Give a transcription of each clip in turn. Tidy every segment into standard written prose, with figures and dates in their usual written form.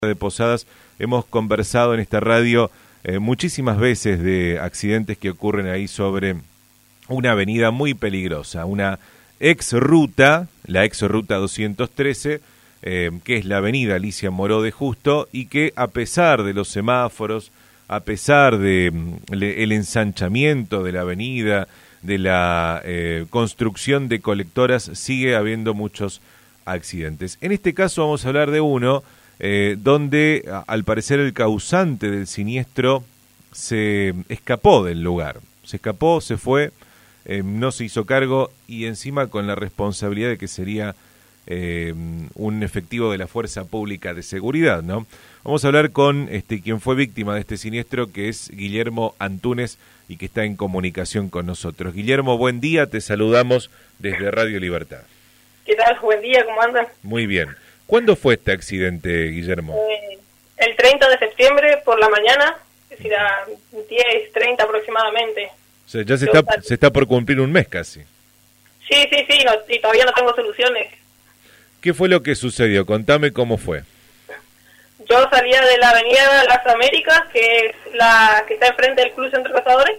de Posadas hemos conversado en esta radio muchísimas veces de accidentes que ocurren ahí sobre una avenida muy peligrosa, una exruta, la exruta 213, que es la avenida Alicia Moró de Justo, y que a pesar de los semáforos, a pesar de el ensanchamiento de la avenida, de la construcción de colectoras, sigue habiendo muchos accidentes. En este caso vamos a hablar de uno donde al parecer el causante del siniestro se escapó del lugar, se escapó, se fue, no se hizo cargo y encima con la responsabilidad de que sería un efectivo de la Fuerza Pública de Seguridad, ¿no? Vamos a hablar con quien fue víctima de este siniestro, que es Guillermo Antúnez y que está en comunicación con nosotros. Guillermo, buen día, te saludamos desde Radio Libertad. ¿Qué tal? Buen día, ¿cómo andan? Muy bien. ¿Cuándo fue este accidente, Guillermo? El 30 de septiembre por la mañana, es decir, a 10:30 aproximadamente. O sea, ya se está por cumplir un mes casi. Sí, y todavía no tengo soluciones. ¿Qué fue lo que sucedió? Contame cómo fue. Yo salía de la avenida Las Américas, que es la que está enfrente del Club Centro Cazadores.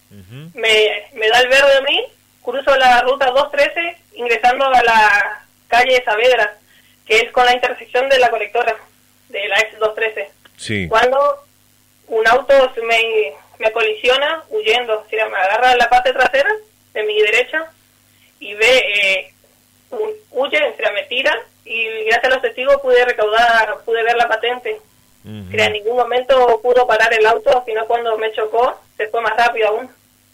Me da el verde a mí, cruzo la ruta 213, ingresando a la calle Saavedra, que es con la intersección de la colectora, de la X213. Sí. Cuando un auto me colisiona huyendo, o sea, me agarra la parte trasera de mi derecha y huye, o sea, me tira, y gracias a los testigos pude ver la patente. O sea, en ningún momento pudo parar el auto, sino cuando me chocó, se fue más rápido aún.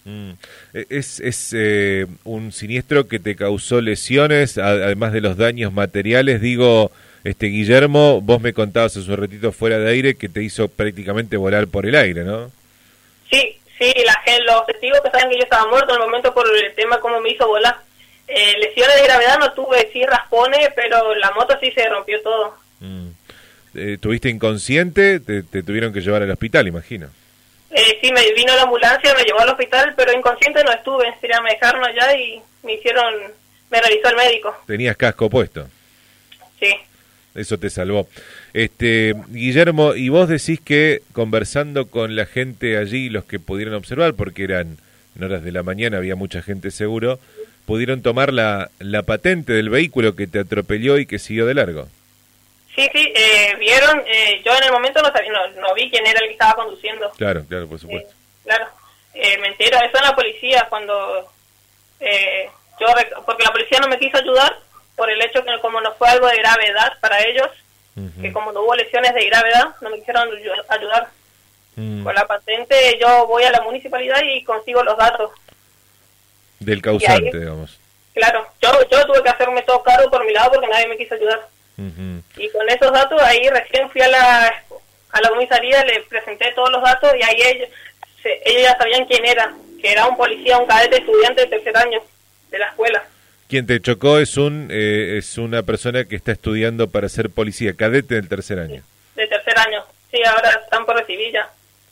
Es un siniestro que te causó lesiones, además de los daños materiales. Digo, Guillermo, vos me contabas hace un ratito fuera de aire que te hizo prácticamente volar por el aire, ¿no? Sí, los testigos que saben que yo estaba muerto en el momento por el tema cómo me hizo volar. Lesiones de gravedad no tuve, sí raspones, pero la moto sí se rompió todo. ¿Tuviste inconsciente? Te tuvieron que llevar al hospital, imagino. Sí, me vino la ambulancia, me llevó al hospital, pero inconsciente no estuve. Me dejaron allá y me revisó el médico. ¿Tenías casco puesto? Sí. Eso te salvó. Guillermo, y vos decís que conversando con la gente allí, los que pudieron observar, porque eran en horas de la mañana, había mucha gente seguro, pudieron tomar la patente del vehículo que te atropelló y que siguió de largo. Sí, vieron, yo en el momento no vi quién era el que estaba conduciendo. Claro, por supuesto. Me entero, eso en la policía, cuando porque la policía no me quiso ayudar, por el hecho que como no fue algo de gravedad para ellos, que como no hubo lesiones de gravedad, no me quisieron ayudar. Con la patente yo voy a la municipalidad y consigo los datos. Del causante, digamos. Claro, yo tuve que hacerme todo cargo por mi lado porque nadie me quiso ayudar. Y con esos datos ahí recién fui a la comisaría, le presenté todos los datos y ahí ellos ya sabían quién era, que era un policía, un cadete estudiante de tercer año de la escuela. Quien te chocó es una persona que está estudiando para ser policía, cadete del tercer año. De tercer año, sí, ahora están por recibir ya.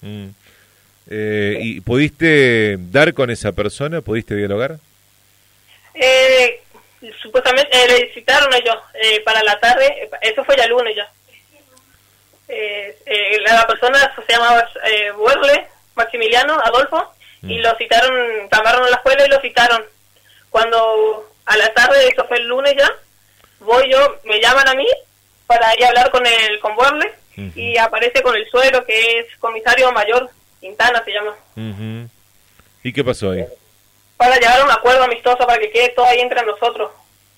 ¿Y pudiste dar con esa persona? ¿Pudiste dialogar? Supuestamente le citaron ellos para la tarde, eso fue ya el lunes ya. La persona se llamaba Buerle, Maximiliano Adolfo, y lo citaron, llamaron a la escuela y lo citaron. Cuando a la tarde, eso fue el lunes ya, me llaman a mí para ir a hablar con Buerle, y aparece con el suero, que es comisario mayor, Quintana se llama. ¿Y qué pasó ahí? Para llegar a un acuerdo amistoso para que quede todo ahí entre nosotros.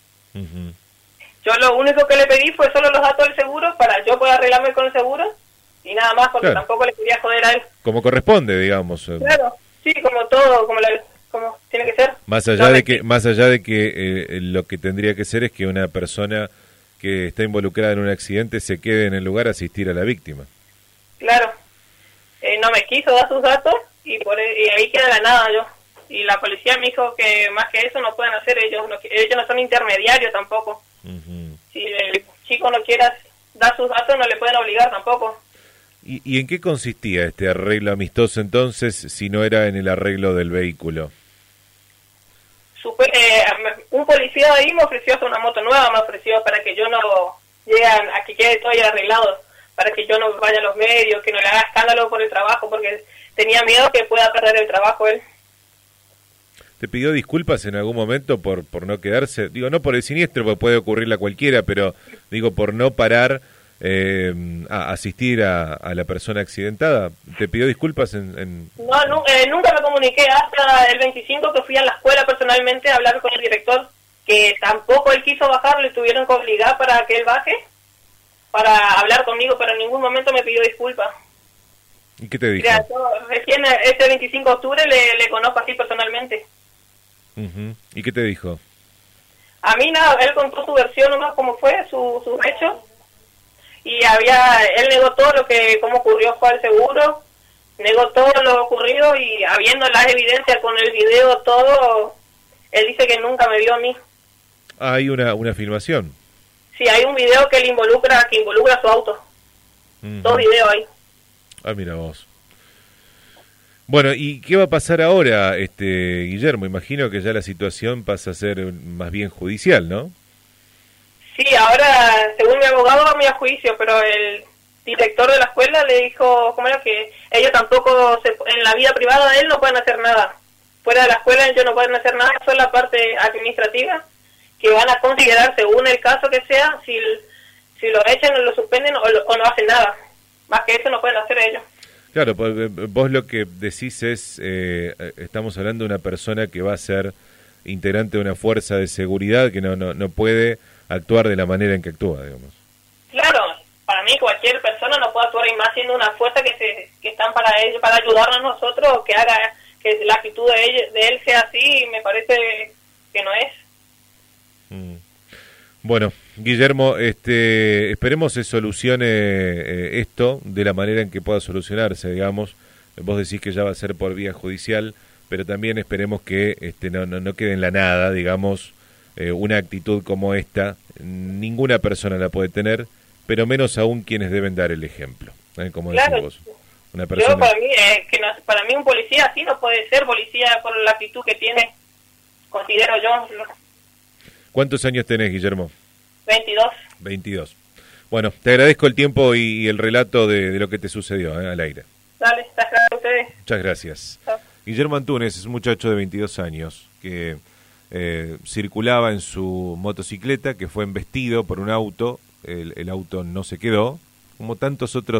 Yo lo único que le pedí fue solo los datos del seguro para yo poder arreglarme con el seguro y nada más, porque tampoco le quería joder a él. Como corresponde, digamos. Claro, sí, como todo, como tiene que ser. Más allá de que lo que tendría que ser es que una persona que está involucrada en un accidente se quede en el lugar a asistir a la víctima. Claro. No me quiso dar sus datos y ahí queda la nada yo. Y la policía me dijo que más que eso no pueden hacer, ellos no son intermediarios tampoco. Si el chico no quiere dar sus datos, no le pueden obligar tampoco. ¿Y en qué consistía este arreglo amistoso entonces, si no era en el arreglo del vehículo? Un policía ahí me ofreció hasta una moto nueva, me ofreció para que yo no llegue a que quede todo ya arreglado. para que yo no vaya a los medios, que no le haga escándalo por el trabajo, porque tenía miedo que pueda perder el trabajo él. ¿Te pidió disculpas en algún momento por no quedarse? Digo, no por el siniestro, porque puede ocurrirle a cualquiera, pero digo, por no parar a asistir a la persona accidentada. ¿Te pidió disculpas No, nunca me comuniqué hasta el 25 que fui a la escuela personalmente a hablar con el director, que tampoco él quiso bajar, le tuvieron que obligar para que él baje, para hablar conmigo, pero en ningún momento me pidió disculpas. ¿Y qué te dijo? Mira, yo recién este 25 de octubre le conozco así personalmente. ¿Y qué te dijo? A mí nada, él contó su versión nomás, cómo fue, sus hechos, y él negó todo cómo ocurrió, fue al seguro, negó todo lo ocurrido, y habiendo las evidencias con el video, todo, él dice que nunca me vio a mí. Hay una filmación. Sí, hay un video que involucra su auto. 2 videos ahí. Ah, mira vos. Bueno, ¿y qué va a pasar ahora, Guillermo? Imagino que ya la situación pasa a ser más bien judicial, ¿no? Sí, ahora, según mi abogado, va a juicio, pero el director de la escuela le dijo, ¿cómo era? Que ellos tampoco, en la vida privada de él no pueden hacer nada. Fuera de la escuela ellos no pueden hacer nada, solo la parte administrativa, que van a considerar, según el caso que sea, si lo echan o lo suspenden o no hacen nada. Más que eso no pueden hacer ellos. Claro, pues vos lo que decís es, estamos hablando de una persona que va a ser integrante de una fuerza de seguridad que no puede actuar de la manera en que actúa, digamos. Claro, para mí cualquier persona no puede actuar, y más siendo una fuerza que están para ellos, para ayudarnos a nosotros, que haga que la actitud de él sea así, me parece que no es. Bueno, Guillermo, esperemos se solucione esto de la manera en que pueda solucionarse, digamos. Vos decís que ya va a ser por vía judicial, pero también esperemos que no quede en la nada, digamos, una actitud como esta. Ninguna persona la puede tener, pero menos aún quienes deben dar el ejemplo, como decís vos. Una persona... Yo para mí un policía así no puede ser policía por la actitud que tiene, considero yo. ¿Cuántos años tenés, Guillermo? 22. 22. Bueno, te agradezco el tiempo y el relato de lo que te sucedió al aire. Dale, está claro a ustedes. Muchas gracias. Chao. Guillermo Antunes es un muchacho de 22 años que circulaba en su motocicleta, que fue embestido por un auto. El auto no se quedó, como tantos otros